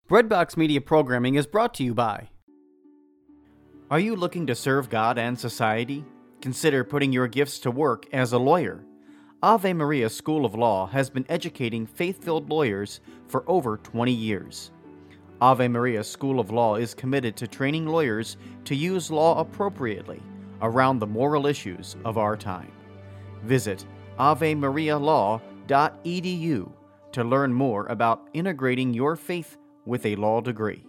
Breadbox Media Programming is brought to you by... Are you looking to serve God and society? Consider putting your gifts to work as a lawyer. Ave Maria School of Law has been educating faith-filled lawyers for over 20 years. Ave Maria School of Law is committed to training lawyers to use law appropriately around the moral issues of our time. Visit avemarialaw.edu to learn more about integrating your faith with a law degree.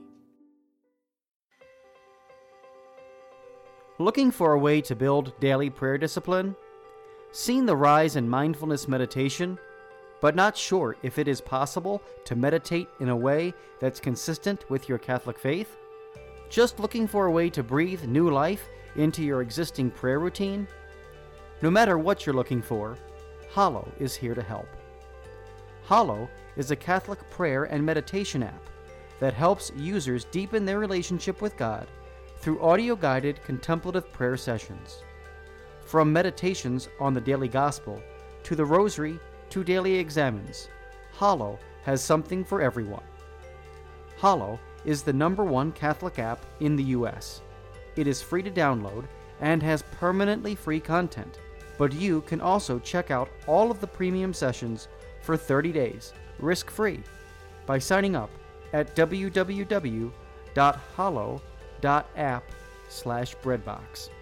Looking for a way to build daily prayer discipline? Seen the rise in mindfulness meditation, but not sure if it is possible to meditate in a way that's consistent with your Catholic faith? Just looking for a way to breathe new life into your existing prayer routine? No matter what you're looking for, Hallow is here to help. Hallow is a Catholic prayer and meditation app that helps users deepen their relationship with God through audio-guided contemplative prayer sessions. From meditations on the daily gospel to the rosary to daily examens, Hallow has something for everyone. Hallow is the #1 Catholic app in the U.S. It is free to download and has permanently free content, but you can also check out all of the premium sessions for 30 days, risk-free, by signing up at www.hallow.app/breadbox.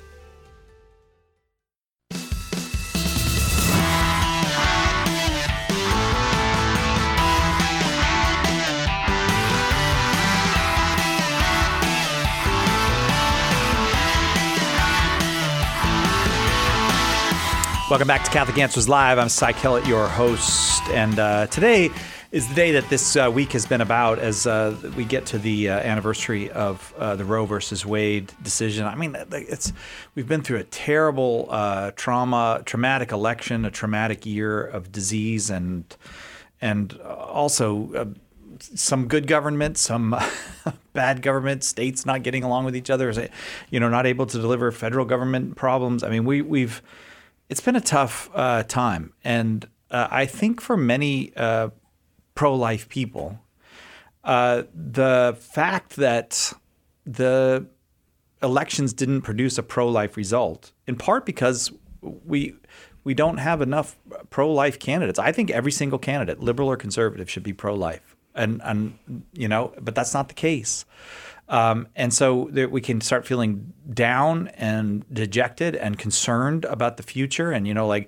Welcome back to Catholic Answers Live. I'm Cy Kellett, your host, and today is the day that this week has been about as we get to the anniversary of the Roe versus Wade decision. I mean, we've been through a terrible, traumatic election, a traumatic year of disease, and also some good government, some bad government, states not getting along with each other, not able to deliver, federal government problems. I mean, it's been a tough time, and I think for many pro-life people, the fact that the elections didn't produce a pro-life result, in part because we don't have enough pro-life candidates. I think every single candidate, liberal or conservative, should be pro-life, and but that's not the case. And so we can start feeling down and dejected and concerned about the future. And,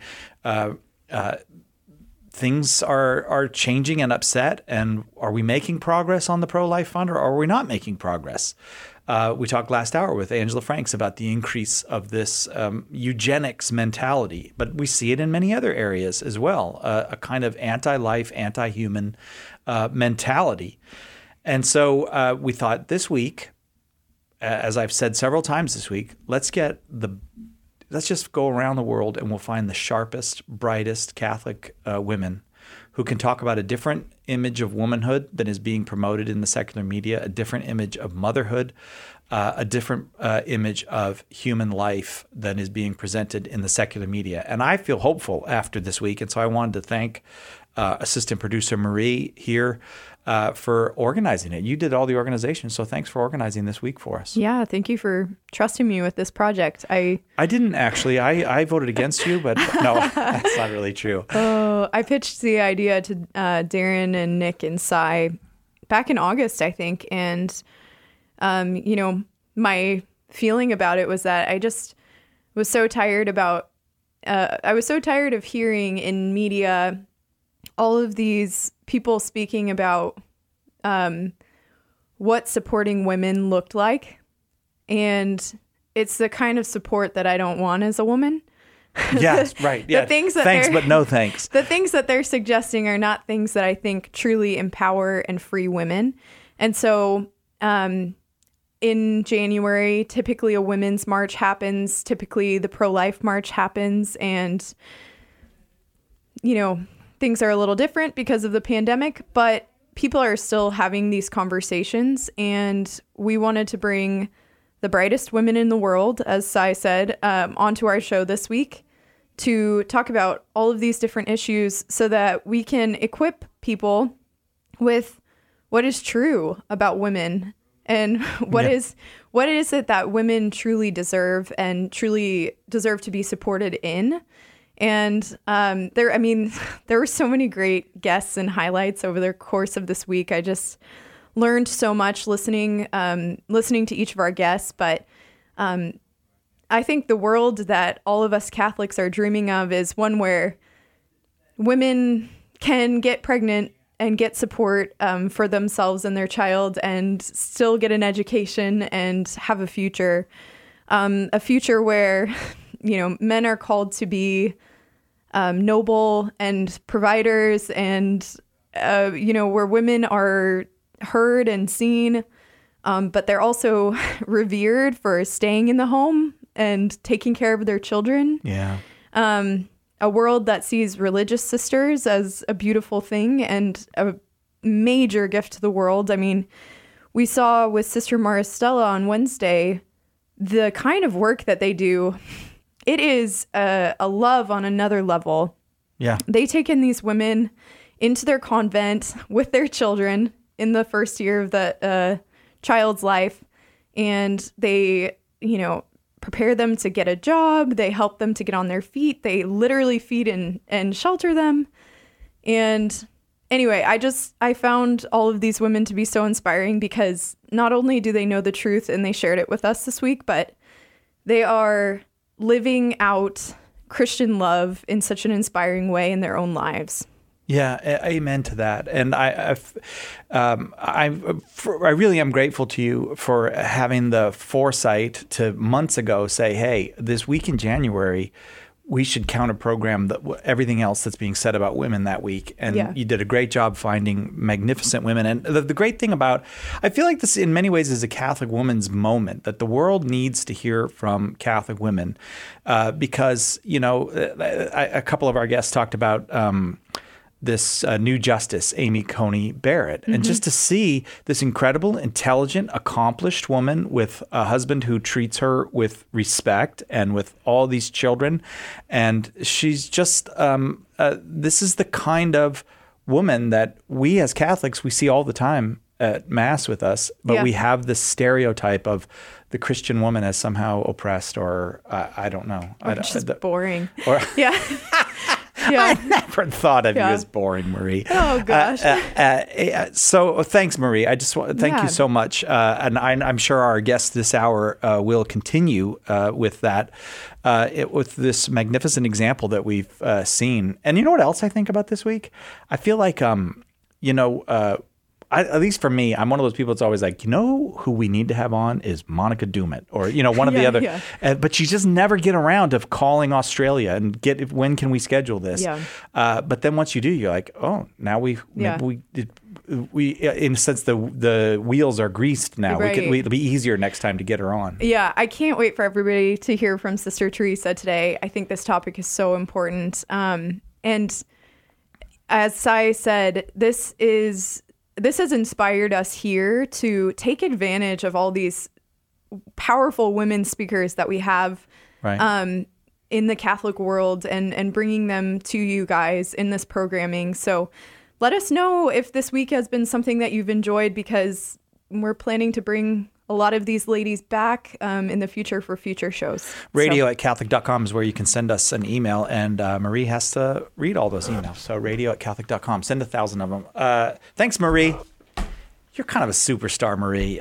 things are changing and upset. And are we making progress on the pro-life front, or are we not making progress? We talked last hour with Angela Franks about the increase of this eugenics mentality, but we see it in many other areas as well, a kind of anti-life, anti-human mentality. And so we thought this week, as I've said several times this week, let's just go around the world and we'll find the sharpest, brightest Catholic women who can talk about a different image of womanhood than is being promoted in the secular media, a different image of motherhood, a different image of human life than is being presented in the secular media. And I feel hopeful after this week. And so I wanted to thank assistant producer Marie here for organizing it. You did all the organization, so thanks for organizing this week for us. Yeah, thank you for trusting me with this project. I didn't actually. I voted against you, but no, that's not really true. Oh, I pitched the idea to Darren and Nick and Cy back in August, I think, and my feeling about it was that I just was so tired of hearing in media all of these people speaking about what supporting women looked like. And it's the kind of support that I don't want as a woman. Yes, right. Yeah. The things that thanks, but no thanks. The things that they're suggesting are not things that I think truly empower and free women. And so in January, typically a women's march happens. Typically the pro-life march happens. And, things are a little different because of the pandemic, but people are still having these conversations. And we wanted to bring the brightest women in the world, as Cy said, onto our show this week to talk about all of these different issues so that we can equip people with what is true about women and what is it that women truly deserve and truly deserve to be supported in. And there were so many great guests and highlights over the course of this week. I just learned so much listening to each of our guests. But I think the world that all of us Catholics are dreaming of is one where women can get pregnant and get support for themselves and their child and still get an education and have a future where, men are called to be noble and providers and, where women are heard and seen, but they're also revered for staying in the home and taking care of their children. Yeah. A world that sees religious sisters as a beautiful thing and a major gift to the world. I mean, we saw with Sister Maristella on Wednesday, the kind of work that they do. It is a love on another level. Yeah. They take in these women into their convent with their children in the first year of the child's life. And they, prepare them to get a job. They help them to get on their feet. They literally feed and shelter them. And anyway, I found all of these women to be so inspiring because not only do they know the truth and they shared it with us this week, but they are living out Christian love in such an inspiring way in their own lives. Yeah, amen to that. And I really am grateful to you for having the foresight to months ago say, hey, this week in January, we should counter program everything else that's being said about women that week. And you did a great job finding magnificent women. And the great thing about, I feel like this in many ways is a Catholic woman's moment, that the world needs to hear from Catholic women because, a couple of our guests talked about this new justice, Amy Coney Barrett. And just to see this incredible, intelligent, accomplished woman with a husband who treats her with respect and with all these children. And she's just, this is the kind of woman that we as Catholics, we see all the time at Mass with us, but we have this stereotype of the Christian woman as somehow oppressed or I don't know. Just boring. Or, yeah. I never thought of you as boring, Marie. Oh, gosh. So thanks, Marie. I just want to thank you so much. And I'm sure our guests this hour will continue with that, with this magnificent example that we've seen. And you know what else I think about this week? I feel like, at least for me, I'm one of those people that's always like, who we need to have on is Monica Dumit or, one of the other. Yeah. But you just never get around to calling Australia and when can we schedule this? Yeah. But then once you do, you're like, oh, now we in a sense, the wheels are greased now. Right. It'll be easier next time to get her on. Yeah, I can't wait for everybody to hear from Sister Teresa today. I think this topic is so important. And as Sai said, this has inspired us here to take advantage of all these powerful women speakers that we have in the Catholic world and bringing them to you guys in this programming. So let us know if this week has been something that you've enjoyed because we're planning to bring a lot of these ladies back in the future for future shows. Radio@Catholic.com is where you can send us an email, and Marie has to read all those emails. So radio@Catholic.com. Send 1,000 of them. Thanks, Marie. You're kind of a superstar, Marie.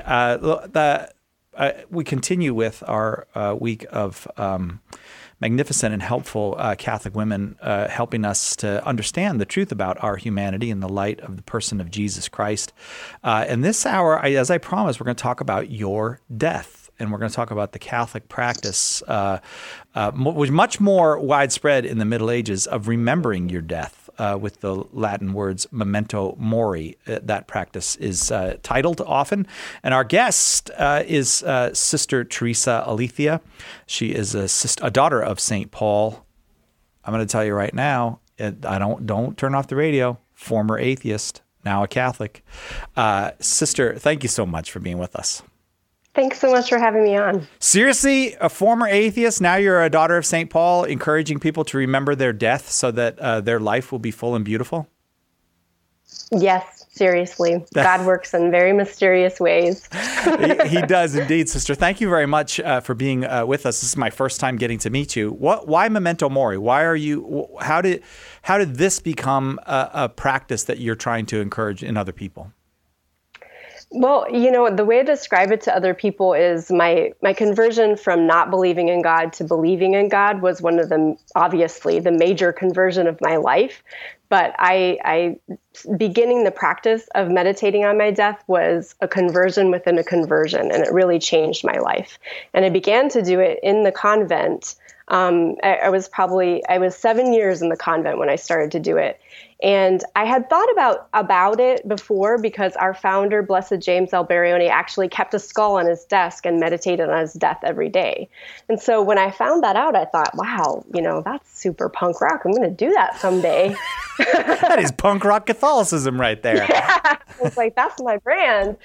We continue with our week of magnificent and helpful Catholic women helping us to understand the truth about our humanity in the light of the person of Jesus Christ. And this hour, as I promised, we're going to talk about your death. And we're going to talk about the Catholic practice, which much more widespread in the Middle Ages, of remembering your death. With the Latin words memento mori, that practice is titled often. And our guest is Sister Teresa Aletheia. She is a daughter of St. Paul. I'm going to tell you right now, don't turn off the radio. Former atheist, now a Catholic. Sister, thank you so much for being with us. Thanks so much for having me on. Seriously, a former atheist, now you're a daughter of St. Paul, encouraging people to remember their death so that their life will be full and beautiful? Yes. Seriously, God works in very mysterious ways. He does indeed, sister. Thank you very much for being with us. This is my first time getting to meet you. Why Memento Mori? Why are you? How did this become a practice that you're trying to encourage in other people? Well, the way I describe it to other people is my conversion from not believing in God to believing in God was one of them, obviously, the major conversion of my life. But I beginning the practice of meditating on my death was a conversion within a conversion, and it really changed my life. And I began to do it in the convent. I was 7 years in the convent when I started to do it. And I had thought about it before because our founder, Blessed James Alberione, actually kept a skull on his desk and meditated on his death every day. And so when I found that out, I thought, wow, that's super punk rock. I'm going to do that someday. That is punk rock Catholicism right there. Yeah, I was like, that's my brand.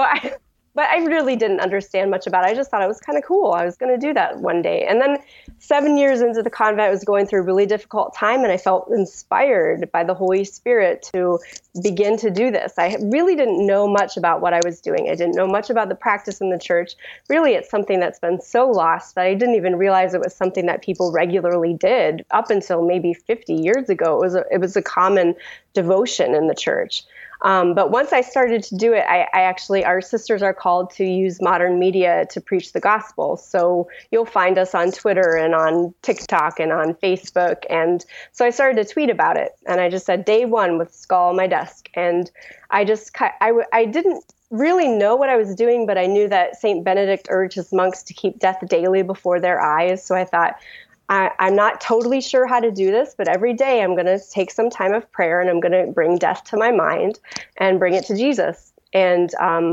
But I really didn't understand much about it. I just thought it was kind of cool. I was going to do that one day. And then 7 years into the convent, I was going through a really difficult time, and I felt inspired by the Holy Spirit to begin to do this. I really didn't know much about what I was doing. I didn't know much about the practice in the church. Really, it's something that's been so lost that I didn't even realize it was something that people regularly did up until maybe 50 years ago. It was a common devotion in the church. But once I started to do it, our sisters are called to use modern media to preach the gospel. So you'll find us on Twitter and on TikTok and on Facebook. And so I started to tweet about it. And I just said, day one with skull on my desk. And I didn't really know what I was doing, but I knew that St. Benedict urged his monks to keep death daily before their eyes. So I thought, I'm not totally sure how to do this, but every day I'm going to take some time of prayer and I'm going to bring death to my mind and bring it to Jesus. And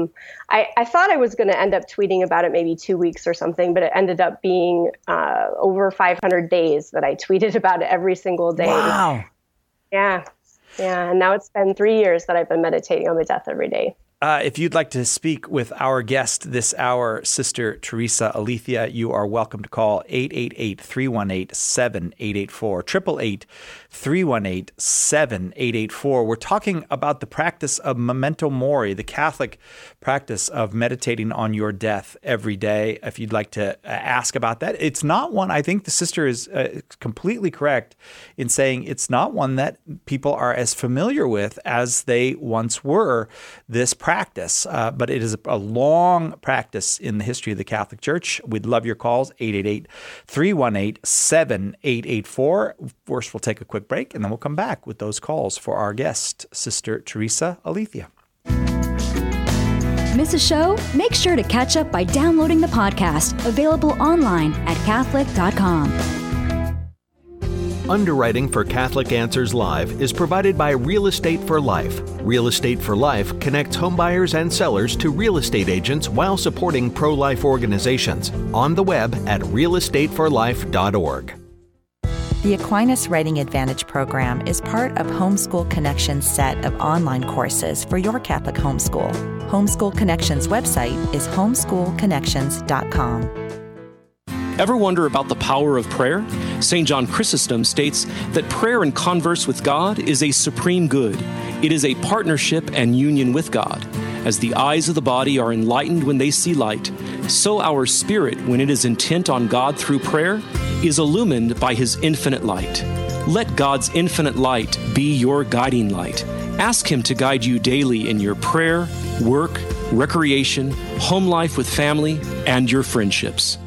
I thought I was going to end up tweeting about it maybe 2 weeks or something, but it ended up being over 500 days that I tweeted about it every single day. Wow. Yeah. And now it's been 3 years that I've been meditating on my death every day. If you'd like to speak with our guest this hour, Sister Teresa Aletheia, you are welcome to call 888-318-7884, 888-318-7884. We're talking about the practice of Memento Mori, the Catholic practice of meditating on your death every day. If you'd like to ask about that, it's not one, I think the sister is completely correct in saying it's not one that people are as familiar with as they once were, this practice, but it is a long practice in the history of the Catholic Church. We'd love your calls, 888-318-7884. First, we'll take a quick break, and then we'll come back with those calls for our guest, Sister Teresa Aletheia. Miss a show? Make sure to catch up by downloading the podcast, available online at Catholic.com. Underwriting for Catholic Answers Live is provided by Real Estate for Life. Real Estate for Life connects homebuyers and sellers to real estate agents while supporting pro-life organizations. On the web at realestateforlife.org. The Aquinas Writing Advantage program is part of Homeschool Connections' set of online courses for your Catholic homeschool. Homeschool Connections' website is homeschoolconnections.com. Ever wonder about the power of prayer? St. John Chrysostom states that prayer and converse with God is a supreme good. It is a partnership and union with God. As the eyes of the body are enlightened when they see light, so our spirit, when it is intent on God through prayer, is illumined by His infinite light. Let God's infinite light be your guiding light. Ask Him to guide you daily in your prayer, work, recreation, home life with family, and your friendships.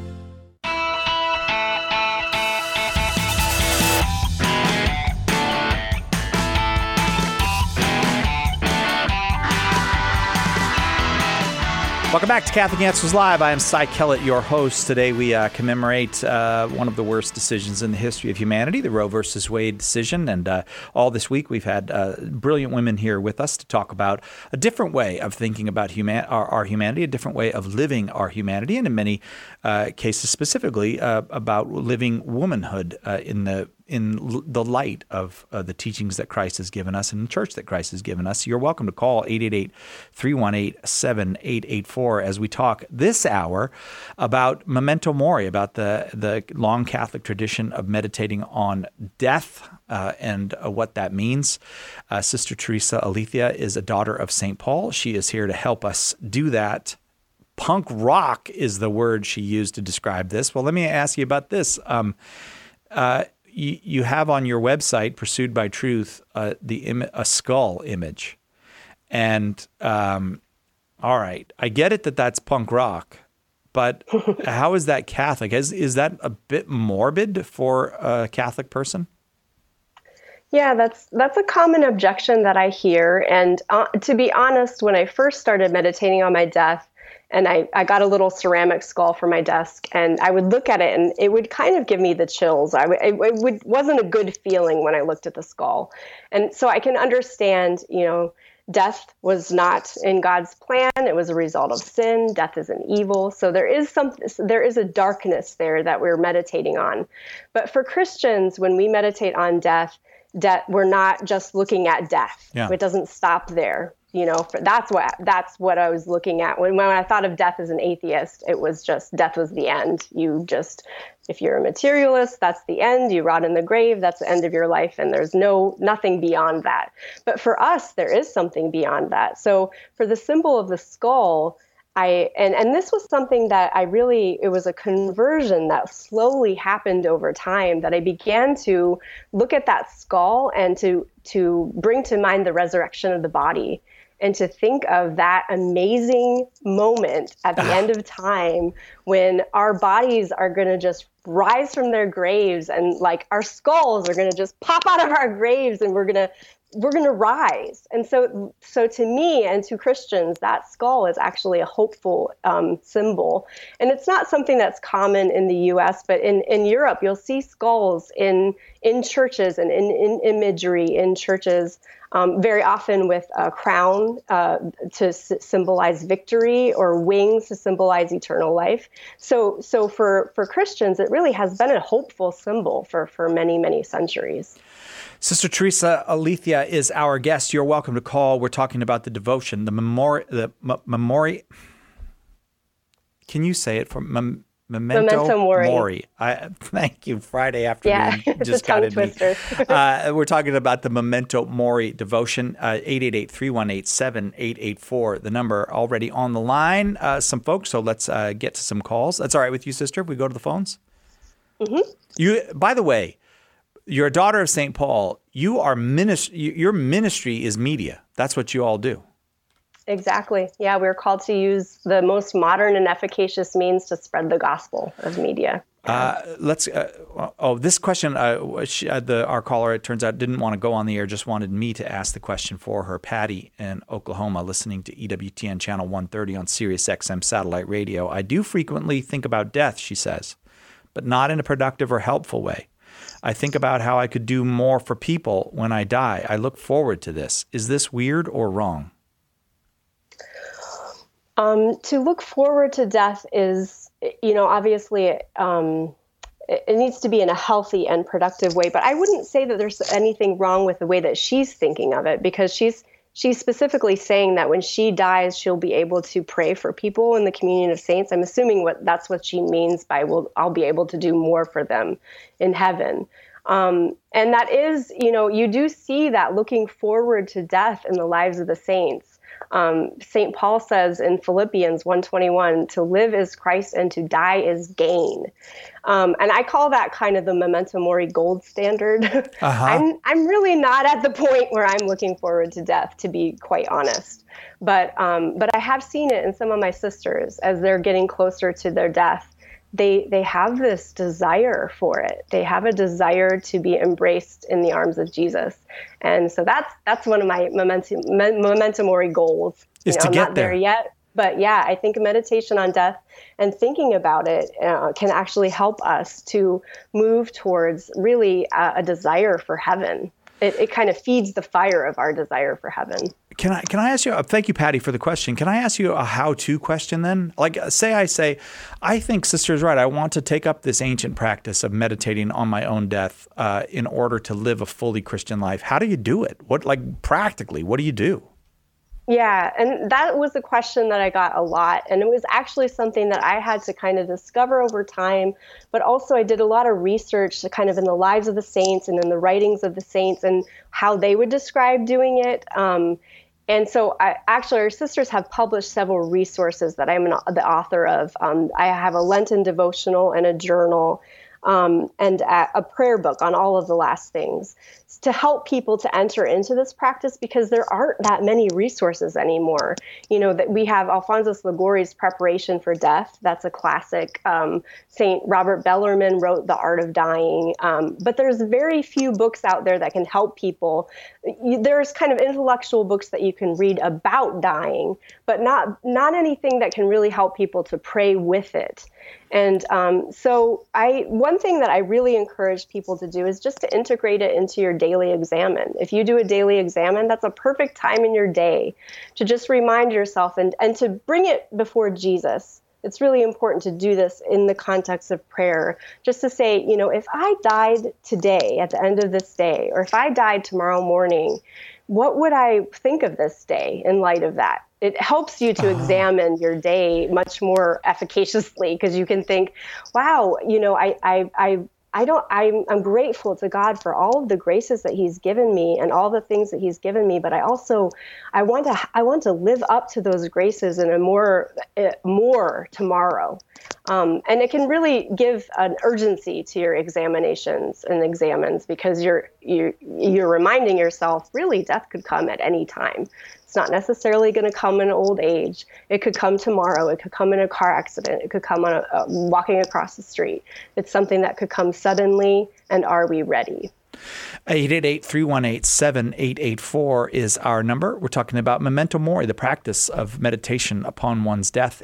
Welcome back to Catholic Answers Live. I am Cy Kellett, your host. Today we commemorate one of the worst decisions in the history of humanity, the Roe versus Wade decision. And all this week we've had brilliant women here with us to talk about a different way of thinking about our humanity, a different way of living our humanity, and in many cases specifically about living womanhood in the the light of the teachings that Christ has given us and the church that Christ has given us. You're welcome to call 888-318-7884 as we talk this hour about memento mori, about the long Catholic tradition of meditating on death and what that means. Sister Teresa Aletheia is a daughter of St. Paul. She is here to help us do that. Punk rock is the word she used to describe this. Well, let me ask you about this. You have on your website, Pursued by Truth, a skull image. And all right, I get it that that's punk rock, but how is that Catholic? Is that a bit morbid for a Catholic person? Yeah, that's a common objection that I hear. And to be honest, when I first started meditating on my death, and I got a little ceramic skull for my desk, and I would look at it, and it would kind of give me the chills. It wasn't a good feeling when I looked at the skull. And so I can understand, death was not in God's plan. It was a result of sin. Death is an evil. So there is a darkness there that we're meditating on. But for Christians, when we meditate on death, we're not just looking at death. Yeah. It doesn't stop there. That's what I was looking at when I thought of death as an atheist. It was just death was the end. If you're a materialist, that's the end. You rot in the grave. That's the end of your life, and there's nothing beyond that. But for us, there is something beyond that. So for the symbol of the skull, and this was something that it was a conversion that slowly happened over time, that I began to look at that skull and to bring to mind the resurrection of the body, and to think of that amazing moment at the end of time when our bodies are going to just rise from their graves, and like our skulls are going to just pop out of our graves, and we're going to rise. And so to me and to Christians, that skull is actually a hopeful symbol. And it's not something that's common in the U.S., but in Europe, you'll see skulls in churches and in imagery in churches, very often with a crown to symbolize victory, or wings to symbolize eternal life. So for Christians, it really has been a hopeful symbol for many, many centuries. Sister Teresa Aletheia is our guest. You're welcome to call. We're talking about the devotion, the memori. Can you say it for memento mori? Thank you. Friday afternoon just got in me. We're talking about the memento mori devotion. 888-318-7884. The number already on the line. Some folks. So let's get to some calls. That's all right with you, sister? If we go to the phones. Mm-hmm. By the way, you're a daughter of St. Paul. Your ministry is media. That's what you all do. Exactly. Yeah, we're called to use the most modern and efficacious means to spread the gospel of media. This question, our caller, it turns out, didn't want to go on the air, just wanted me to ask the question for her. Patty in Oklahoma, listening to EWTN Channel 130 on Sirius XM satellite radio. I do frequently think about death, she says, but not in a productive or helpful way. I think about how I could do more for people when I die. I look forward to this. Is this weird or wrong? To look forward to death is, obviously it needs to be in a healthy and productive way. But I wouldn't say that there's anything wrong with the way that she's thinking of it, because she's specifically saying that when she dies, she'll be able to pray for people in the communion of saints. I'm assuming that's what she means by, I'll be able to do more for them in heaven. And that is, you do see that looking forward to death in the lives of the saints. St. Paul says in Philippians 1:21, to live is Christ and to die is gain. And I call that kind of the memento mori gold standard. Uh-huh. I'm really not at the point where I'm looking forward to death, to be quite honest. But I have seen it in some of my sisters as they're getting closer to their death. They have this desire for it. They have a desire to be embraced in the arms of Jesus. And so that's one of my memento mori goals. I'm not there yet, but yeah, I think meditation on death and thinking about it can actually help us to move towards really a desire for heaven. it kind of feeds the fire of our desire for heaven. Can I ask you, thank you, Patty, for the question. Can I ask you a how-to question then? Like, I think Sister is right. I want to take up this ancient practice of meditating on my own death in order to live a fully Christian life. How do you do it? Practically, what do you do? Yeah, and that was a question that I got a lot. And it was actually something that I had to kind of discover over time. But also I did a lot of research kind of in the lives of the saints and in the writings of the saints and how they would describe doing it. And so our sisters have published several resources that I'm the author of. I have a Lenten devotional and a journal and a prayer book on all of the last things to help people to enter into this practice, because there aren't that many resources anymore. That we have Alphonsus Liguori's Preparation for Death. That's a classic. St. Robert Bellarmine wrote The Art of Dying. But there's very few books out there that can help people. There's kind of intellectual books that you can read about dying, but not anything that can really help people to pray with it. And so one thing that I really encourage people to do is just to integrate it into your daily examen. If you do a daily examen, that's a perfect time in your day to just remind yourself and to bring it before Jesus. It's really important to do this in the context of prayer, just to say, if I died today at the end of this day, or if I died tomorrow morning, what would I think of this day in light of that? It helps you to examine your day much more efficaciously, because you can think, wow, I'm grateful to God for all of the graces that He's given me and all the things that He's given me, but I want to live up to those graces in a more tomorrow. And it can really give an urgency to your examinations and examens, because you're reminding yourself, really, death could come at any time. It's not necessarily going to come in old age. It could come tomorrow. It could come in a car accident. It could come on walking across the street. It's something that could come suddenly. And are we ready? 888-318-7884 is our number. We're talking about Memento Mori, the practice of meditation upon one's death.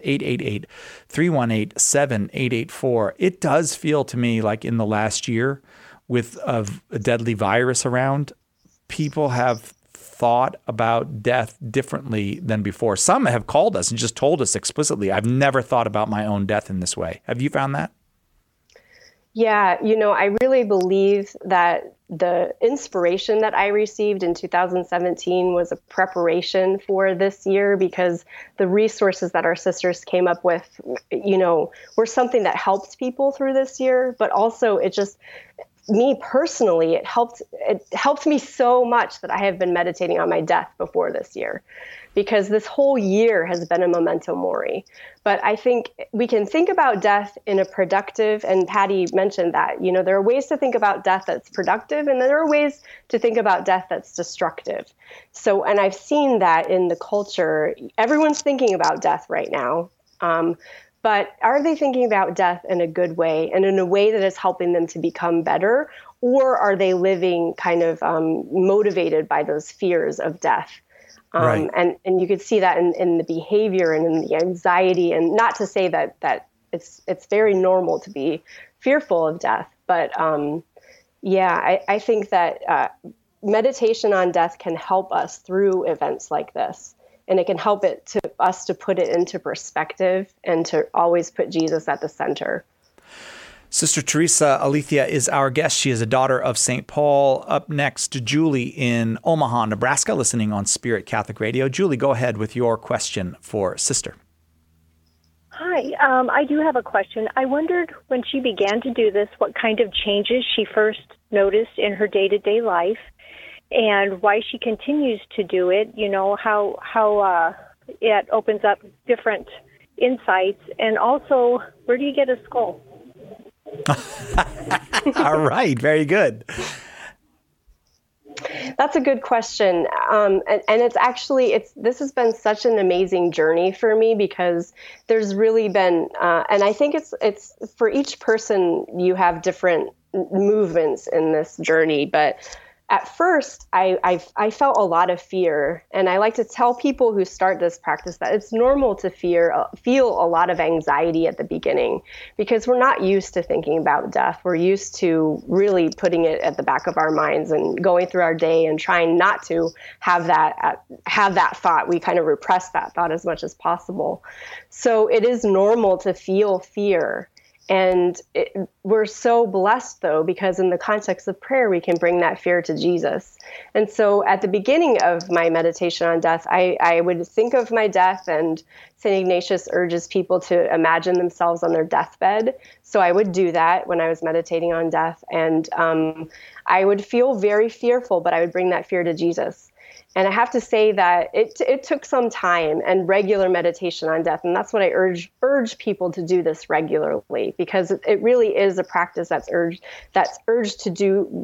888-318-7884. It does feel to me like in the last year, with a deadly virus around, people have thought about death differently than before. Some have called us and just told us explicitly, I've never thought about my own death in this way. Have you found that? Yeah, I really believe that the inspiration that I received in 2017 was a preparation for this year, because the resources that our sisters came up with, were something that helped people through this year, but also me personally, it helped me so much that I have been meditating on my death before this year, because this whole year has been a memento mori. But I think we can think about death in a productive, and Patty mentioned that, there are ways to think about death that's productive, and then there are ways to think about death that's destructive. So, and I've seen that in the culture. Everyone's thinking about death right now. But are they thinking about death in a good way and in a way that is helping them to become better? Or are they living kind of motivated by those fears of death? Right. And you could see that in the behavior and in the anxiety. And not to say that it's very normal to be fearful of death. But I think that meditation on death can help us through events like this. And it can help us to put it into perspective and to always put Jesus at the center. Sister Teresa Aletheia is our guest. She is a daughter of St. Paul. Up next, Julie in Omaha, Nebraska, listening on Spirit Catholic Radio. Julie, go ahead with your question for Sister. Hi, I do have a question. I wondered when she began to do this, what kind of changes she first noticed in her day-to-day life, and why she continues to do it, how it opens up different insights, and also, where do you get a skull? All right, very good. That's a good question. And it's actually, this has been such an amazing journey for me, because there's really been, and I think it's for each person, you have different movements in this journey, but at first, I felt a lot of fear. And I like to tell people who start this practice that it's normal to feel a lot of anxiety at the beginning, because we're not used to thinking about death. We're used to really putting it at the back of our minds and going through our day and trying not to have that thought. We kind of repress that thought as much as possible. So it is normal to feel fear. And we're so blessed, though, because in the context of prayer, we can bring that fear to Jesus. And so at the beginning of my meditation on death, I would think of my death, and St. Ignatius urges people to imagine themselves on their deathbed. So I would do that when I was meditating on death. And I would feel very fearful, but I would bring that fear to Jesus. And I have to say that it took some time and regular meditation on death. And that's what I urge people to do this regularly, because it really is a practice we're urged to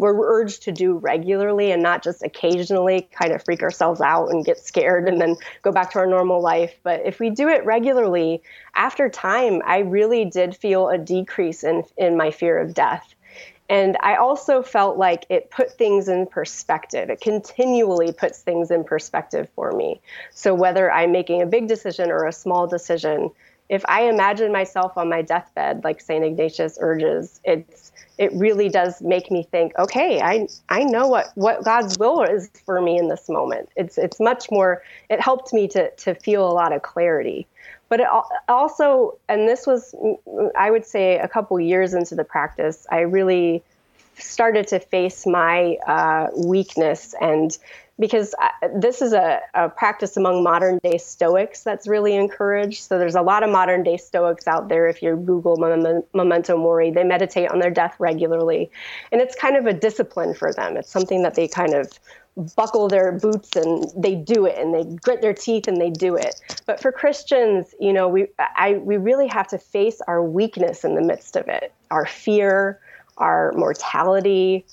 do regularly, and not just occasionally kind of freak ourselves out and get scared and then go back to our normal life. But if we do it regularly, after time, I really did feel a decrease in my fear of death. And I also felt like it put things in perspective. It continually puts things in perspective for me. So whether I'm making a big decision or a small decision, if I imagine myself on my deathbed, like St. Ignatius urges, it really does make me think, okay, I know what God's will is for me in this moment. It's much more, it helped me to feel a lot of clarity. But it also, and this was, I would say, a couple years into the practice, I really started to face my weakness. And because this is a practice among modern day Stoics that's really encouraged. So there's a lot of modern day Stoics out there. If you Google Memento Mori, they meditate on their death regularly. And it's kind of a discipline for them. It's something that they kind of buckle their boots and they do it, and they grit their teeth and they do it. But for Christians, we really have to face our weakness in the midst of it, our fear, our mortality,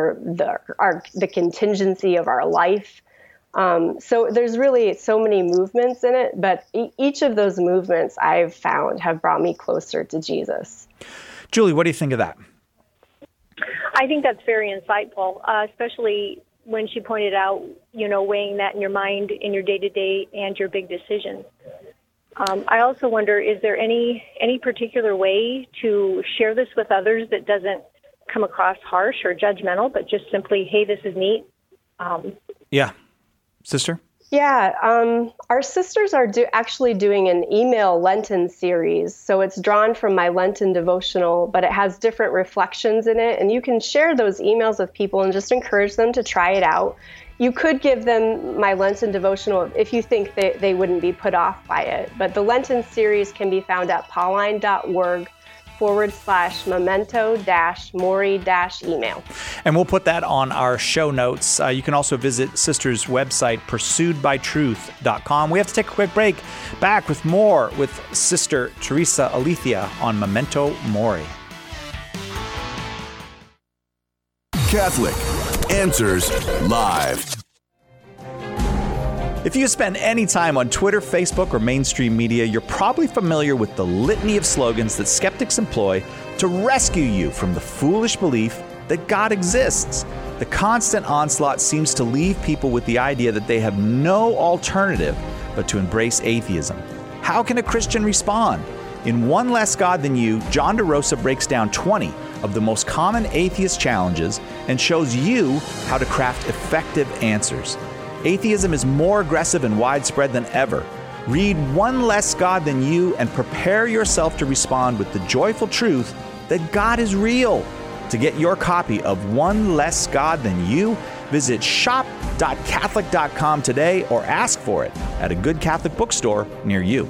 the contingency of our life. So there's really so many movements in it, but each of those movements I've found have brought me closer to Jesus. Julie, what do you think of that? I think that's very insightful, especially when she pointed out, weighing that in your mind in your day-to-day and your big decisions. I also wonder, is there any particular way to share this with others that doesn't come across harsh or judgmental, but just simply, hey, this is neat? Yeah. Sister? Yeah. Our sisters are actually doing an email Lenten series. So it's drawn from my Lenten devotional, but it has different reflections in it. And you can share those emails with people and just encourage them to try it out. You could give them my Lenten devotional if you think they wouldn't be put off by it. But the Lenten series can be found at pauline.org/memento-mori-email. And we'll put that on our show notes. You can also visit Sister's website, pursuedbytruth.com. We have to take a quick break. Back with more with Sister Teresa Aletheia on Memento Mori. Catholic Answers Live. If you spend any time on Twitter, Facebook, or mainstream media, you're probably familiar with the litany of slogans that skeptics employ to rescue you from the foolish belief that God exists. The constant onslaught seems to leave people with the idea that they have no alternative but to embrace atheism. How can a Christian respond? In One Less God Than You, John DeRosa breaks down 20 of the most common atheist challenges and shows you how to craft effective answers. Atheism is more aggressive and widespread than ever. Read One Less God Than You and prepare yourself to respond with the joyful truth that God is real. To get your copy of One Less God Than You, visit shop.catholic.com today or ask for it at a good Catholic bookstore near you.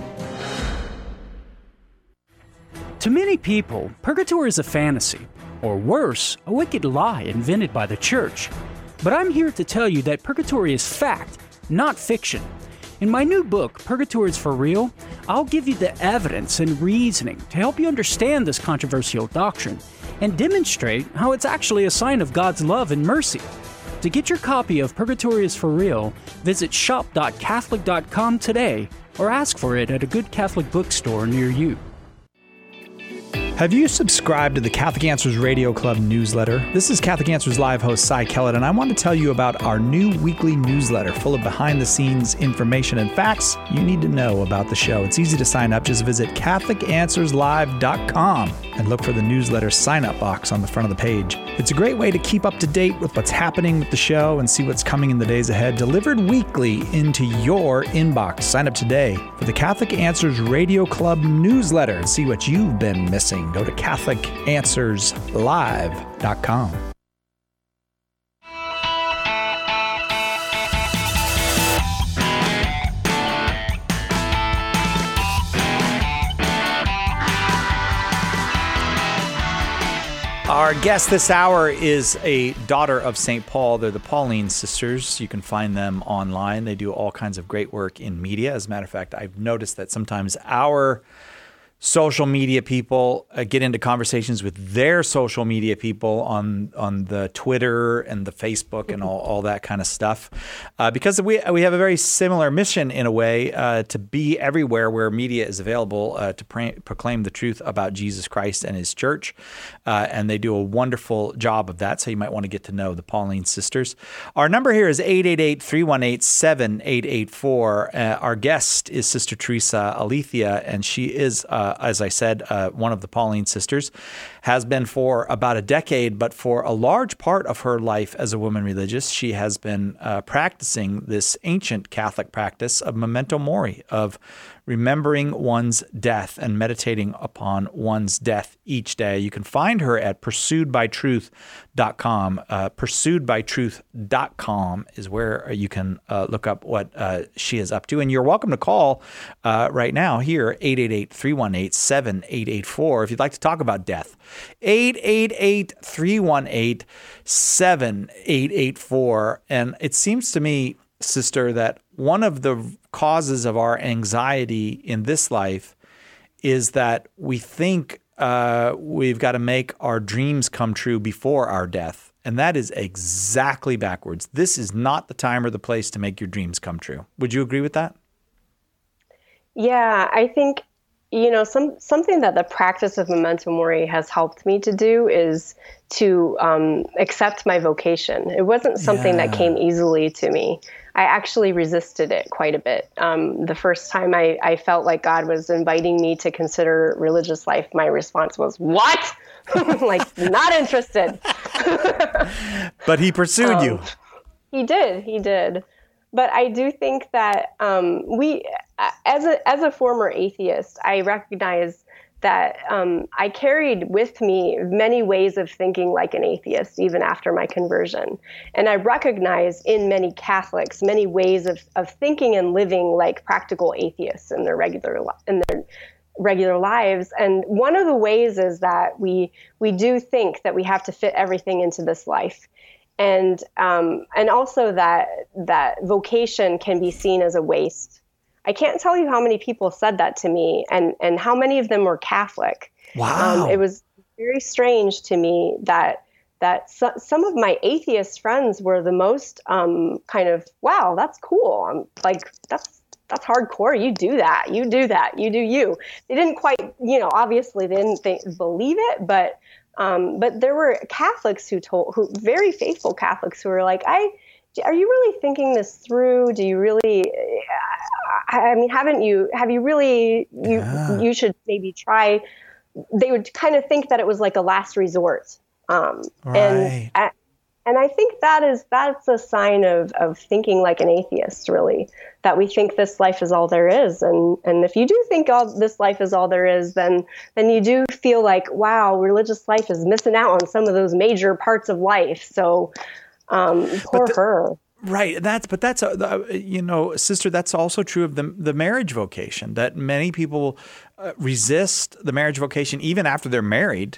To many people, purgatory is a fantasy, or worse, a wicked lie invented by the church. But I'm here to tell you that purgatory is fact, not fiction. In my new book, Purgatory is for Real, I'll give you the evidence and reasoning to help you understand this controversial doctrine and demonstrate how it's actually a sign of God's love and mercy. To get your copy of Purgatory is for Real, visit shop.catholic.com today or ask for it at a good Catholic bookstore near you. Have you subscribed to the Catholic Answers Radio Club newsletter? This is Catholic Answers Live host Cy Kellett, and I want to tell you about our new weekly newsletter full of behind-the-scenes information and facts you need to know about the show. It's easy to sign up. Just visit CatholicAnswersLive.com and look for the newsletter sign-up box on the front of the page. It's a great way to keep up to date with what's happening with the show and see what's coming in the days ahead, delivered weekly into your inbox. Sign up today for the Catholic Answers Radio Club newsletter and see what you've been missing. Go to CatholicAnswersLive.com. Our guest this hour is a daughter of St. Paul. They're the Pauline sisters. You can find them online. They do all kinds of great work in media. As a matter of fact, I've noticed that sometimes our social media people get into conversations with their social media people on the Twitter and the Facebook and all that kind of stuff, because we have a very similar mission in a way, to be everywhere where media is available, to proclaim the truth about Jesus Christ and his church, and they do a wonderful job of that, so you might want to get to know the Pauline sisters. Our number here is 888-318-7884. Our guest is Sister Teresa Aletheia, and she is as I said, one of the Pauline sisters, has been for about a decade, but for a large part of her life as a woman religious, she has been practicing this ancient Catholic practice of memento mori, of remembering one's death and meditating upon one's death each day. You can find her at pursuedbytruth.com. Pursuedbytruth.com is where you can look up what she is up to. And you're welcome to call right now here, 888-318-7884, if you'd like to talk about death. 888-318-7884. And it seems to me, Sister, that one of the causes of our anxiety in this life is that we think we've got to make our dreams come true before our death. And that is exactly backwards. This is not the time or the place to make your dreams come true. Would you agree with that? Yeah, I think, something that the practice of memento mori has helped me to do is to accept my vocation. It wasn't something that came easily to me. I actually resisted it quite a bit. The first time I felt like God was inviting me to consider religious life, my response was, what? Like, not interested. But he pursued you. He did. But I do think that as a former atheist, I recognize that I carried with me many ways of thinking like an atheist, even after my conversion. And I recognize in many Catholics many ways of thinking and living like practical atheists in their regular lives. And one of the ways is that we do think that we have to fit everything into this life. And also that vocation can be seen as a waste. I can't tell you how many people said that to me and how many of them were Catholic. Wow. It was very strange to me that some of my atheist friends were the most kind of, wow, that's cool. I'm like, that's hardcore. You do that. You do you. They didn't quite, obviously they didn't believe it, but there were Catholics who very faithful Catholics who were like, are you really thinking this through? Do you really, you should maybe try. They would kind of think that it was like a last resort. Right. And I think that's a sign of thinking like an atheist, really, that we think this life is all there is. And if you do think this life is all there is, then you do feel like, wow, religious life is missing out on some of those major parts of life. So poor her. Right. That's Sister, that's also true of the marriage vocation, that many people resist the marriage vocation even after they're married,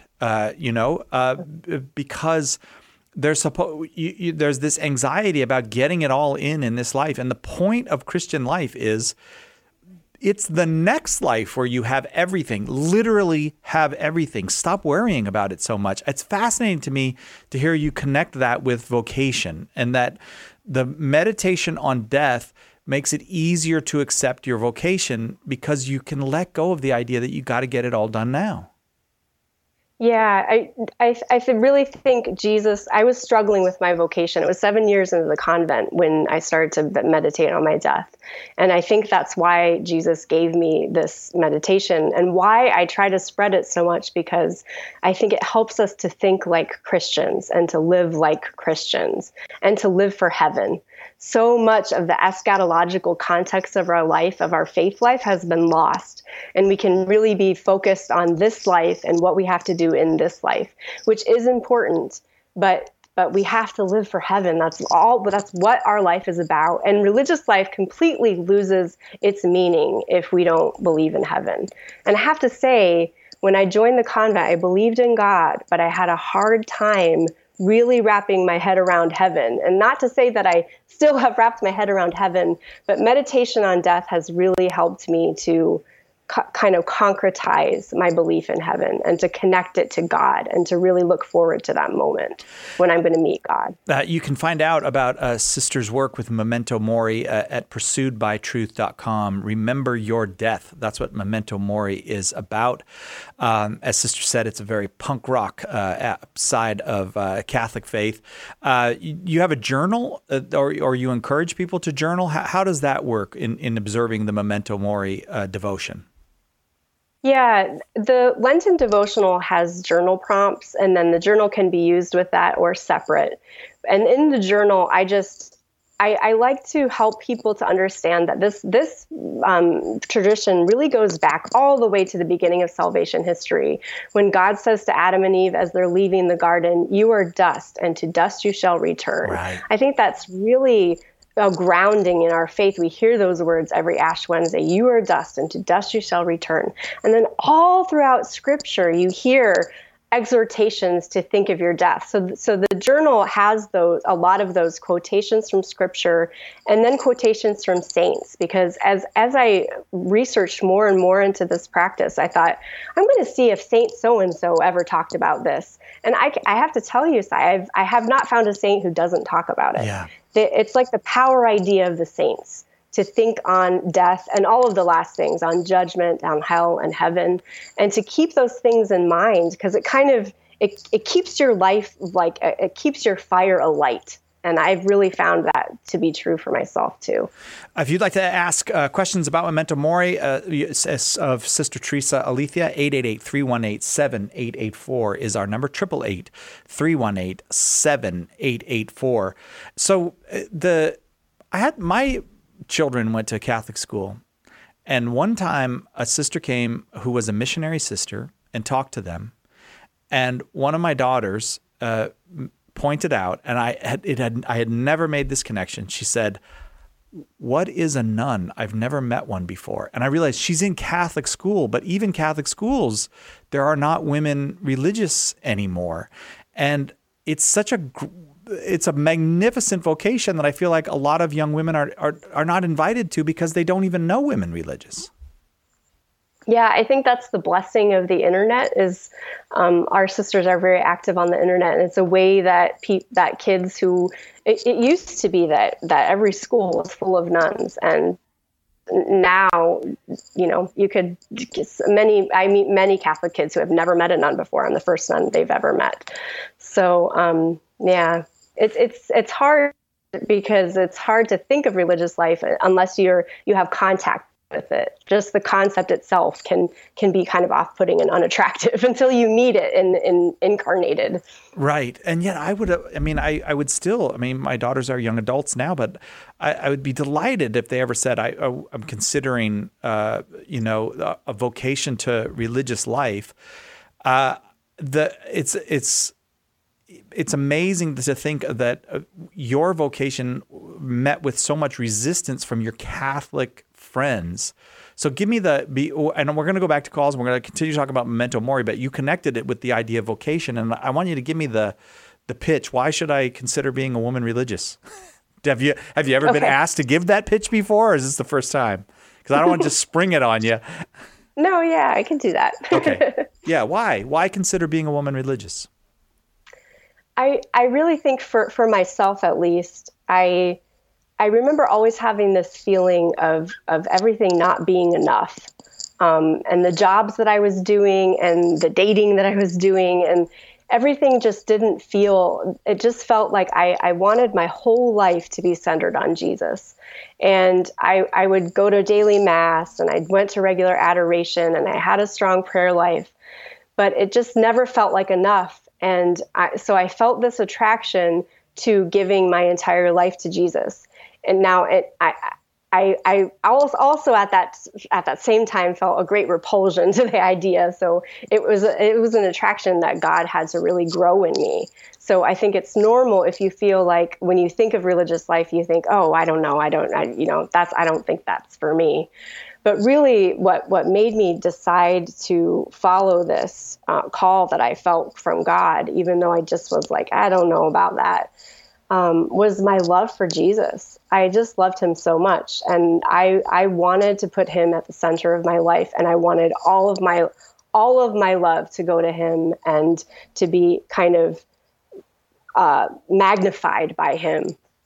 because there's this anxiety about getting it all in this life. And the point of Christian life is it's the next life where you have everything, literally have everything. Stop worrying about it so much. It's fascinating to me to hear you connect that with vocation, and that the meditation on death makes it easier to accept your vocation because you can let go of the idea that you got to get it all done now. Yeah, I really think Jesus, I was struggling with my vocation. It was 7 years into the convent when I started to meditate on my death. And I think that's why Jesus gave me this meditation and why I try to spread it so much, because I think it helps us to think like Christians and to live like Christians and to live for heaven. So much of the eschatological context of our life, of our faith life, has been lost. And we can really be focused on this life and what we have to do in this life, which is important, but we have to live for heaven. That's what our life is about. And religious life completely loses its meaning if we don't believe in heaven. And I have to say, when I joined the convent, I believed in God, but I had a hard time really wrapping my head around heaven. And not to say that I still have wrapped my head around heaven, but meditation on death has really helped me to kind of concretize my belief in heaven and to connect it to God and to really look forward to that moment when I'm going to meet God. You can find out about Sister's work with Memento Mori at pursuedbytruth.com. Remember your death. That's what Memento Mori is about. As Sister said, it's a very punk rock side of Catholic faith. You have a journal, or you encourage people to journal. How does that work in observing the Memento Mori devotion? Yeah, the Lenten devotional has journal prompts, and then the journal can be used with that or separate. And in the journal, I like to help people to understand that this tradition really goes back all the way to the beginning of salvation history, when God says to Adam and Eve as they're leaving the garden, "You are dust, and to dust you shall return." Right. I think that's really grounding in our faith. We hear those words every Ash Wednesday, "You are dust, and to dust you shall return." And then all throughout Scripture, you hear exhortations to think of your death. So the journal has a lot of those quotations from Scripture, and then quotations from saints. Because as I researched more and more into this practice, I thought, I'm going to see if Saint so-and-so ever talked about this. And I have to tell you, I have not found a saint who doesn't talk about it. Yeah. It's like the power idea of the saints, to think on death and all of the last things, on judgment, on hell and heaven, and to keep those things in mind, because it kind of, it keeps your life, like it keeps your fire alight. And I've really found that to be true for myself, too. If you'd like to ask questions about Memento Mori of Sister Teresa Aletheia, 888-318-7884 is our number, 888-318-7884. So my children went to Catholic school, and one time a sister came who was a missionary sister and talked to them. And one of my daughters pointed out, and I had never made this connection. She said, "What is a nun? I've never met one before." And I realized she's in Catholic school, but even Catholic schools, there are not women religious anymore. And it's a magnificent vocation that I feel like a lot of young women are not invited to because they don't even know women religious. Yeah, I think that's the blessing of the internet is our sisters are very active on the internet, and it's a way that that kids who it used to be that every school was full of nuns, and now you could I meet many Catholic kids who have never met a nun before. I'm the first nun they've ever met. So yeah, it's hard because it's hard to think of religious life unless you have contact with it. Just the concept itself can be kind of off-putting and unattractive until you meet it and incarnated. Right. And yet I would still, my daughters are young adults now, but I would be delighted if they ever said, I'm considering, a vocation to religious life. It's amazing to think that your vocation met with so much resistance from your Catholic friends. So give me and we're going to go back to calls and we're going to continue talking about Memento Mori, but you connected it with the idea of vocation. And I want you to give me the pitch. Why should I consider being a woman religious? Have you ever been asked to give that pitch before, or is this the first time? Because I don't want to just spring it on you. No, yeah, I can do that. Okay. Yeah. Why? Why consider being a woman religious? I really think for myself, at least, I remember always having this feeling of everything not being enough. and the jobs that I was doing and the dating that I was doing, and everything just didn't feel, it just felt like I wanted my whole life to be centered on Jesus. And I would go to daily mass, and I went to regular adoration, and I had a strong prayer life, but it just never felt like enough. And so I felt this attraction to giving my entire life to Jesus. And now I also at that same time felt a great repulsion to the idea. So it was an attraction that God had to really grow in me. So I think it's normal if you feel like when you think of religious life, you think, oh, I don't know, I don't think that's for me. But really, what made me decide to follow this call that I felt from God, even though I just was like, I don't know about that, was my love for Jesus. I just loved him so much, and I wanted to put him at the center of my life, and I wanted all of my love to go to him and to be kind of magnified by him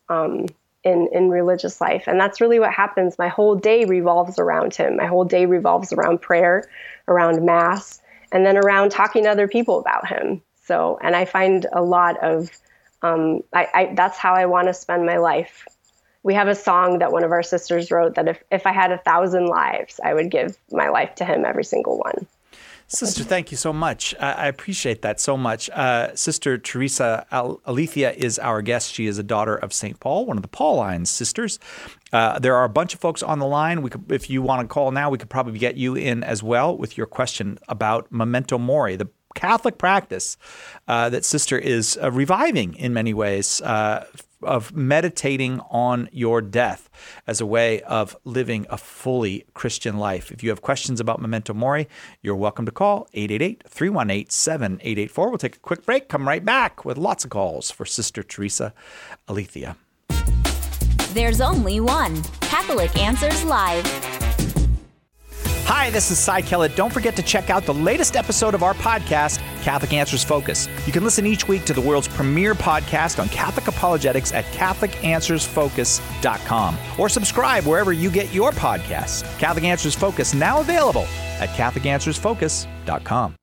in religious life. And that's really what happens. My whole day revolves around him. My whole day revolves around prayer, around mass, and then around talking to other people about him. So, and I find a lot of, that's how I want to spend my life. We have a song that one of our sisters wrote that if I had 1,000 lives, I would give my life to him, every single one. Sister, thank you so much. I appreciate that so much. Sister Teresa Aletheia is our guest. She is a daughter of St. Paul, one of the Pauline sisters. There are a bunch of folks on the line. If you want to call now, we could probably get you in as well with your question about memento mori, the Catholic practice that Sister is reviving in many ways, of meditating on your death as a way of living a fully Christian life. If you have questions about memento mori, you're welcome to call 888-318-7884. We'll take a quick break, come right back with lots of calls for Sister Teresa Aletheia. There's only one Catholic Answers Live. Hi, this is Cy Kellett. Don't forget to check out the latest episode of our podcast, Catholic Answers Focus. You can listen each week to the world's premier podcast on Catholic apologetics at CatholicAnswersFocus.com or subscribe wherever you get your podcasts. Catholic Answers Focus, now available at CatholicAnswersFocus.com.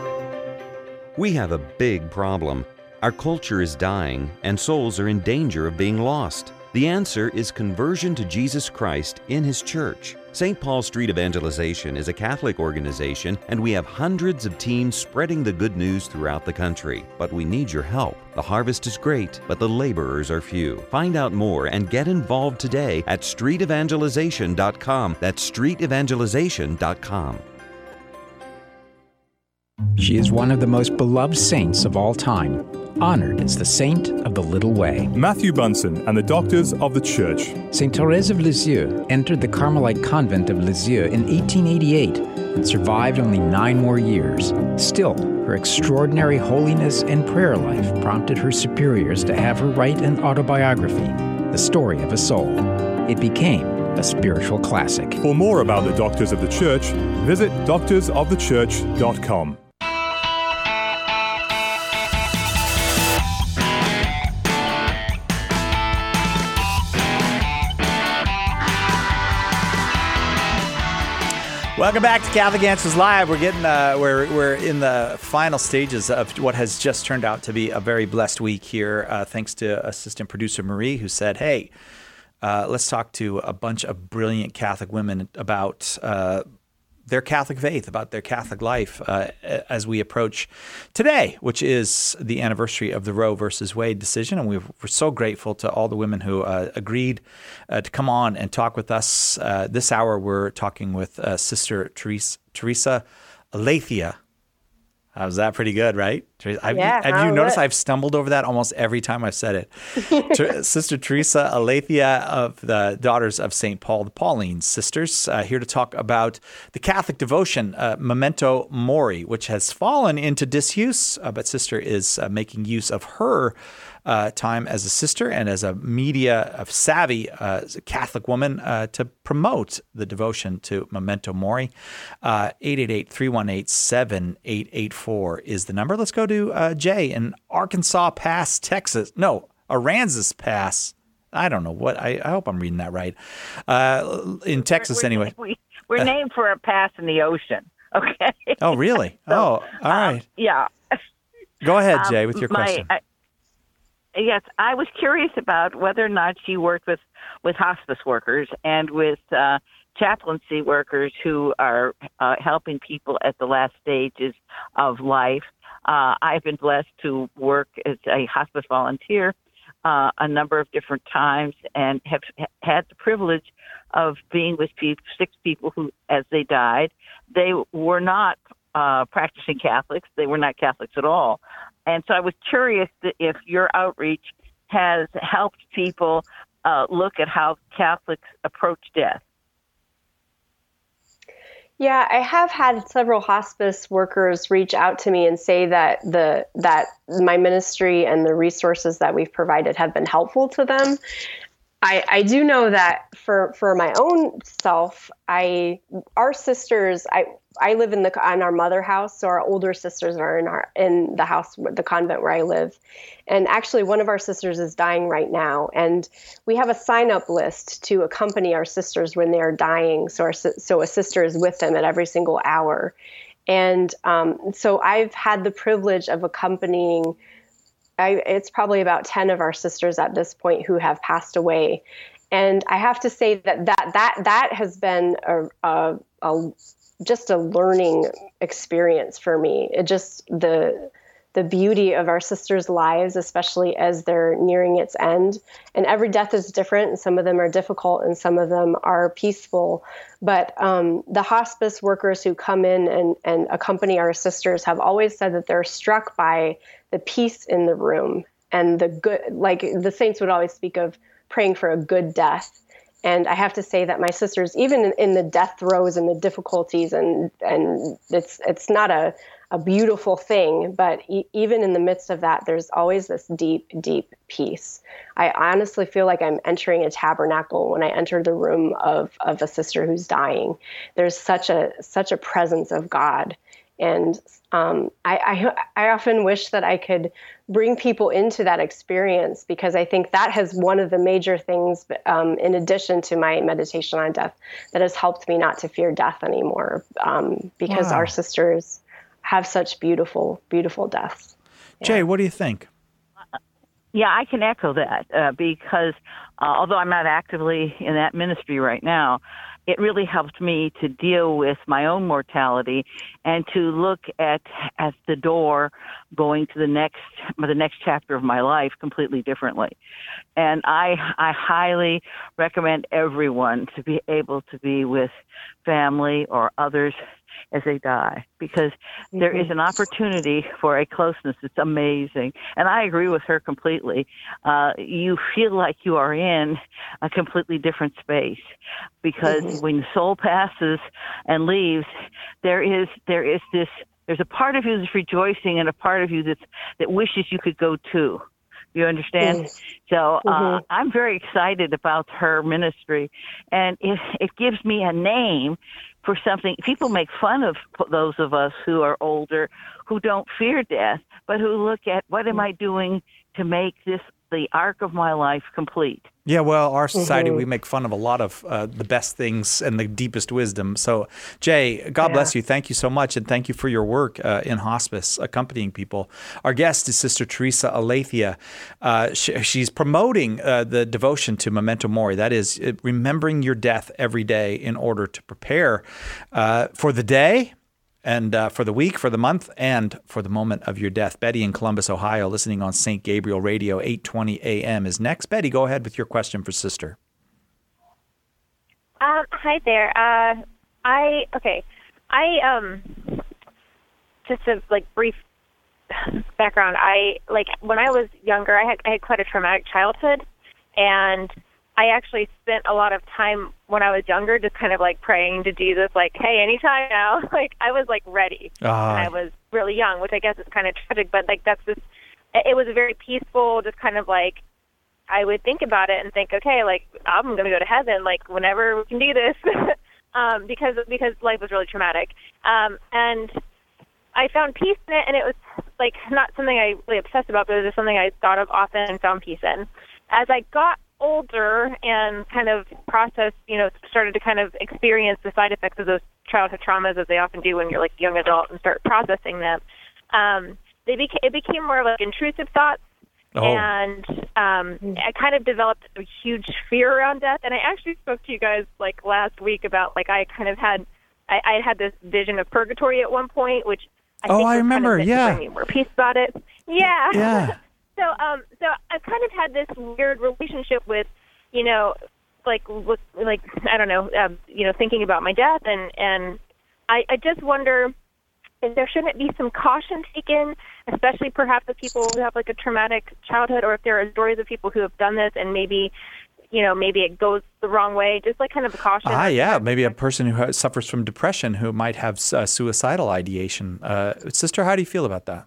We have a big problem. Our culture is dying, and souls are in danger of being lost. The answer is conversion to Jesus Christ in His church. St. Paul Street Evangelization is a Catholic organization, and we have hundreds of teams spreading the good news throughout the country. But we need your help. The harvest is great, but the laborers are few. Find out more and get involved today at streetevangelization.com. That's streetevangelization.com. She is one of the most beloved saints of all time, honored as the Saint of the Little Way. Matthew Bunsen and the Doctors of the Church. Saint Thérèse of Lisieux entered the Carmelite convent of Lisieux in 1888 and survived only 9 more years. Still, her extraordinary holiness and prayer life prompted her superiors to have her write an autobiography, The Story of a Soul. It became a spiritual classic. For more about the Doctors of the Church, visit doctorsofthechurch.com. Welcome back to Catholic Answers Live. We're getting we're in the final stages of what has just turned out to be a very blessed week here, thanks to assistant producer Marie, who said, "Hey, let's talk to a bunch of brilliant Catholic women about their Catholic faith, about their Catholic life as we approach today, which is the anniversary of the Roe versus Wade decision." And we're so grateful to all the women who agreed to come on and talk with us. This hour, we're talking with Sister Teresa Aletheia. Was that pretty good, right? Have you noticed I've stumbled over that almost every time I've said it? Sister Teresa Aletheia of the Daughters of St. Paul, the Pauline Sisters, here to talk about the Catholic devotion, Memento Mori, which has fallen into disuse, but Sister is making use of her time as a sister and as a savvy Catholic woman to promote the devotion to Memento Mori. 888-318-7884 is the number. Let's go to Jay in Arkansas Pass, Texas. No, Aransas Pass. I don't know what. I hope I'm reading that right. In Texas, anyway. We're named for a pass in the ocean. Okay. Oh, really? All right. Yeah. Go ahead, Jay, with your question. Yes, I was curious about whether or not she worked with hospice workers and with chaplaincy workers who are helping people at the last stages of life. I've been blessed to work as a hospice volunteer a number of different times and have had the privilege of being with 6 people who, as they died, they were not practicing Catholics. They were not Catholics at all. And so I was curious if your outreach has helped people look at how Catholics approach death. Yeah, I have had several hospice workers reach out to me and say that that my ministry and the resources that we've provided have been helpful to them. I do know that for my own self, our sisters, I live on our mother house, so our older sisters are in the house, the convent where I live. And actually one of our sisters is dying right now. And we have a sign-up list to accompany our sisters when they are dying. So a sister is with them at every single hour. And so I've had the privilege of accompanying, it's probably about 10 of our sisters at this point who have passed away. And I have to say that has been just a learning experience for me. It just the beauty of our sisters' lives, especially as they're nearing its end. And every death is different, and some of them are difficult and some of them are peaceful. But the hospice workers who come in and accompany our sisters have always said that they're struck by the peace in the room and the good, like the saints would always speak of praying for a good death. And I have to say that my sisters, even in the death throes and the difficulties, and it's not a beautiful thing, but even in the midst of that, there's always this deep, deep peace. I honestly feel like I'm entering a tabernacle when I enter the room of a sister who's dying. There's such a presence of God. And I often wish that I could bring people into that experience, because I think that has one of the major things, in addition to my meditation on death, that has helped me not to fear death anymore, because our sisters have such beautiful, beautiful deaths. Yeah. Jay, what do you think? Yeah, I can echo that because although I'm not actively in that ministry right now, it really helped me to deal with my own mortality and to look at the door going to the next chapter of my life completely differently. And I highly recommend everyone to be able to be with family or others as they die, because there is an opportunity for a closeness that's amazing. And I agree with her completely. You feel like you are in a completely different space, because when the soul passes and leaves, there's a part of you that's rejoicing and a part of you that wishes you could go too. You understand? So I'm very excited about her ministry, and it gives me a name for something. People make fun of those of us who are older, who don't fear death, but who look at what am I doing to make this the arc of my life complete. Yeah, well, our society, we make fun of a lot of the best things and the deepest wisdom. So, Jay, God bless you. Thank you so much, and thank you for your work in hospice, accompanying people. Our guest is Sister Teresa Aletheia. She's promoting the devotion to Memento Mori. That is, remembering your death every day in order to prepare for the day, and for the week, for the month, and for the moment of your death. Betty in Columbus, Ohio, listening on St. Gabriel Radio, 820 AM is next. Betty, go ahead with your question for Sister. Hi there. Just a brief background. When I was younger, I had quite a traumatic childhood, and I actually spent a lot of time when I was younger just kind of praying to Jesus, hey, anytime now. I was ready. And I was really young, which I guess is kind of tragic, but that's just, it was a very peaceful, just kind of I would think about it and think, okay, I'm going to go to heaven, whenever we can do this, because life was really traumatic. And I found peace in it, and it was not something I really obsessed about, but it was just something I thought of often and found peace in. As I got older and kind of processed, started to kind of experience the side effects of those childhood traumas, as they often do when you're like a young adult, and start processing them, it became more like intrusive thoughts. Oh. And I kind of developed a huge fear around death. And I actually spoke to you guys like last week about like I had this vision of purgatory at one point, which I think was remember. Kind of yeah. to bring me more peace about it. Yeah. Yeah. So I've kind of had this weird relationship with, like I don't know, thinking about my death, and I just wonder if there shouldn't be some caution taken, especially perhaps with people who have like a traumatic childhood, or if there are stories of people who have done this and maybe it goes the wrong way, just like kind of a caution. Yeah, maybe a person who suffers from depression who might have suicidal ideation. Sister, how do you feel about that?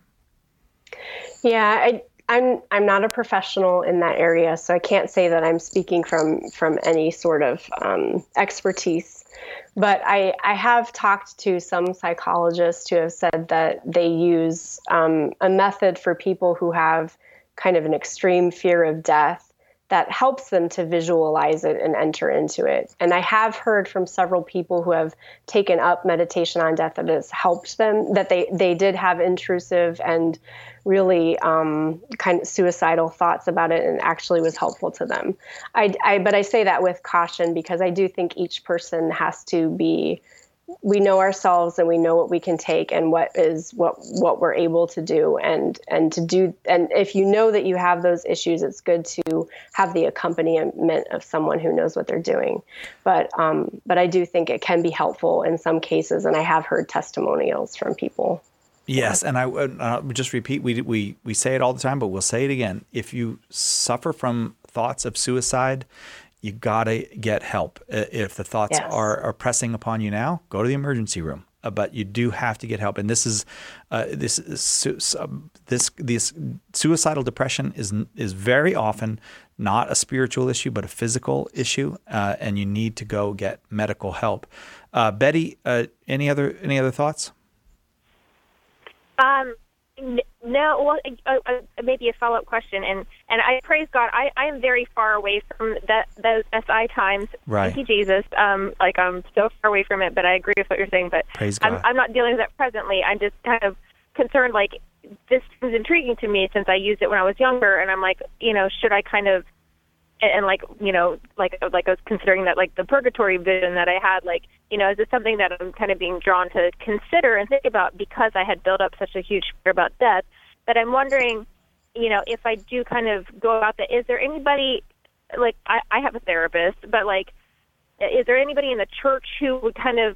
Yeah, I'm not a professional in that area, so I can't say that I'm speaking from any sort of expertise. But I have talked to some psychologists who have said that they use a method for people who have kind of an extreme fear of death that helps them to visualize it and enter into it. And I have heard from several people who have taken up meditation on death that has helped them, that they did have intrusive and really kind of suicidal thoughts about it, and actually was helpful to them. But I say that with caution, because I do think each person has to be, we know ourselves and we know what we can take and what we're able to do, and if you know that you have those issues, it's good to have the accompaniment of someone who knows what they're doing. But I do think it can be helpful in some cases, and I have heard testimonials from people. Yes, and I would just repeat, we say it all the time, but we'll say it again. If you suffer from thoughts of suicide, you got to get help. If the thoughts are pressing upon you now, go to the emergency room. But you do have to get help. And this suicidal depression is very often not a spiritual issue, but a physical issue, and you need to go get medical help. Betty, any other thoughts? No, well, maybe a follow-up question, and I praise God. I am very far away from those SI times. Right. Thank you, Jesus. I'm so far away from it, but I agree with what you're saying. But praise God. I'm not dealing with that presently. I'm just kind of concerned. Like, this was intriguing to me since I used it when I was younger, and I'm like, should I kind of, and like I was considering that, like the purgatory vision that I had, like, is this something that I'm kind of being drawn to consider and think about because I had built up such a huge fear about death? But I'm wondering, if I do kind of go about that, is there anybody, like, I have a therapist, but like, is there anybody in the church who would kind of,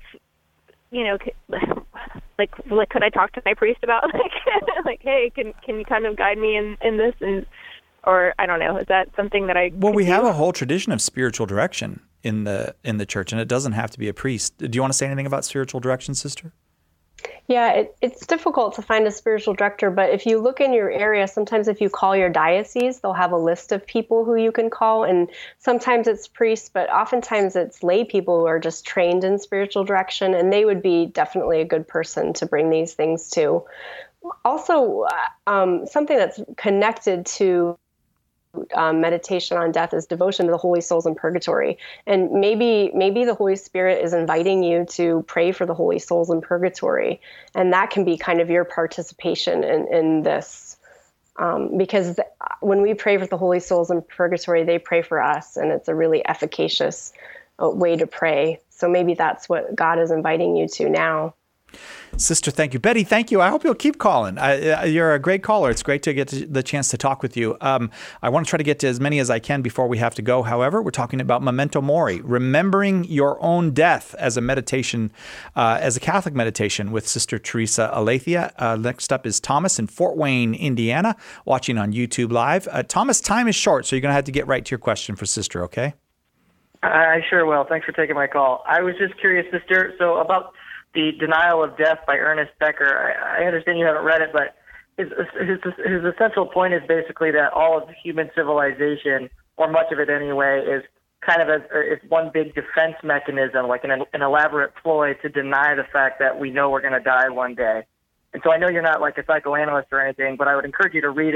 like could I talk to my priest about like, hey, can you kind of guide me in this? And, or I don't know, is that something that we have a whole tradition of spiritual direction in the church, and it doesn't have to be a priest. Do you want to say anything about spiritual direction, sister? Yeah, it's difficult to find a spiritual director, but if you look in your area, sometimes if you call your diocese, they'll have a list of people who you can call, and sometimes it's priests, but oftentimes it's lay people who are just trained in spiritual direction, and they would be definitely a good person to bring these things to. Also, something that's connected to meditation on death is devotion to the holy souls in purgatory. And maybe the Holy Spirit is inviting you to pray for the holy souls in purgatory. And that can be kind of your participation in this. Because when we pray for the holy souls in purgatory, they pray for us. And it's a really efficacious way to pray. So maybe that's what God is inviting you to now. Sister, thank you. Betty, thank you. I hope you'll keep calling. You're a great caller. It's great to get the chance to talk with you. I want to try to get to as many as I can before we have to go. However, we're talking about Memento Mori, remembering your own death as a meditation, as a Catholic meditation with Sister Teresa Aletheia. Next up is Thomas in Fort Wayne, Indiana, watching on YouTube Live. Thomas, time is short, so you're going to have to get right to your question for Sister, okay? I sure will. Thanks for taking my call. I was just curious, Sister, so about The Denial of Death by Ernest Becker. I understand you haven't read it, but his essential point is basically that all of human civilization, or much of it anyway, is kind of it's one big defense mechanism, like an elaborate ploy to deny the fact that we know we're going to die one day. And so I know you're not like a psychoanalyst or anything, but I would encourage you to read it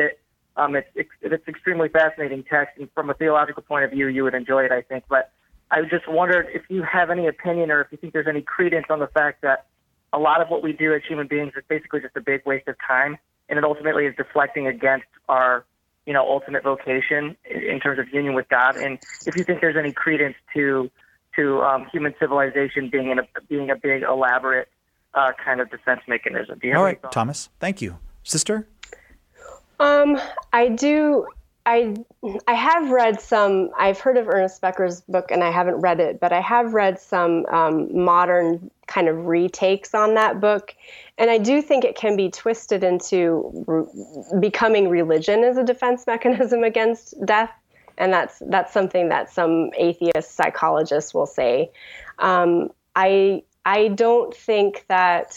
It's extremely fascinating text, and from a theological point of view, you would enjoy it, I think. But I just wondered if you have any opinion, or if you think there's any credence on the fact that a lot of what we do as human beings is basically just a big waste of time, and it ultimately is deflecting against our, ultimate vocation in terms of union with God. And if you think there's any credence to human civilization being a big elaborate kind of defense mechanism. Do you have All any right, thoughts? Thomas. Thank you, sister. I do. I have read some. I've heard of Ernest Becker's book, and I haven't read it, but I have read some modern kind of retakes on that book, and I do think it can be twisted into becoming religion as a defense mechanism against death, and that's something that some atheist psychologists will say. I don't think that.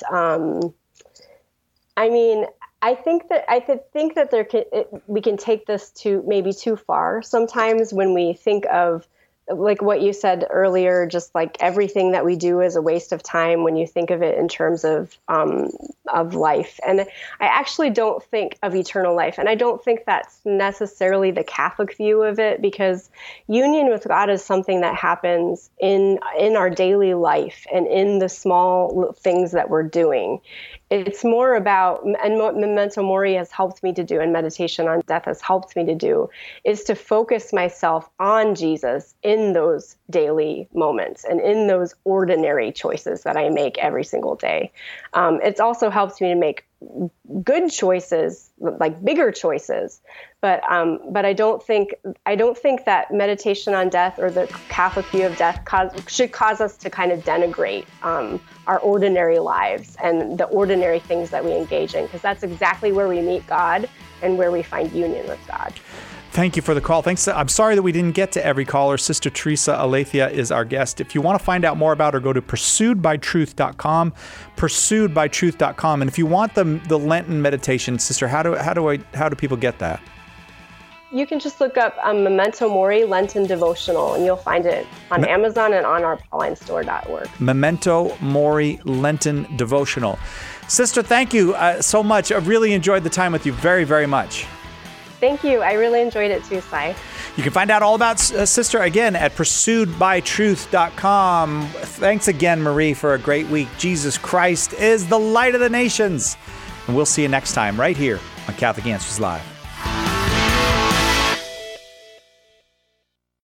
I think that we can take this to maybe too far sometimes when we think of, like what you said earlier, just like everything that we do is a waste of time when you think of it in terms of life. And I actually don't think of eternal life, and I don't think that's necessarily the Catholic view of it, because union with God is something that happens in our daily life and in the small things that we're doing. It's more about, and Memento Mori has helped me to do, and meditation on death has helped me to do, is to focus myself on Jesus in those daily moments and in those ordinary choices that I make every single day. It's also helped me to make good choices, like bigger choices, but I don't think that meditation on death or the Catholic view of death should cause us to kind of denigrate our ordinary lives and the ordinary things that we engage in, because that's exactly where we meet God and where we find union with God. Thank you for the call. Thanks. I'm sorry that we didn't get to every caller. Sister Teresa Aletheia is our guest. If you want to find out more about her, go to pursuedbytruth.com, pursuedbytruth.com. And if you want the Lenten meditation, Sister, how do people get that? You can just look up Memento Mori Lenten Devotional, and you'll find it on Amazon and on our paulinestore.org. Memento Mori Lenten Devotional. Sister, thank you so much. I really enjoyed the time with you very, very much. Thank you. I really enjoyed it too, Sai. You can find out all about Sister again at pursuedbytruth.com. Thanks again, Marie, for a great week. Jesus Christ is the light of the nations. And we'll see you next time right here on Catholic Answers Live.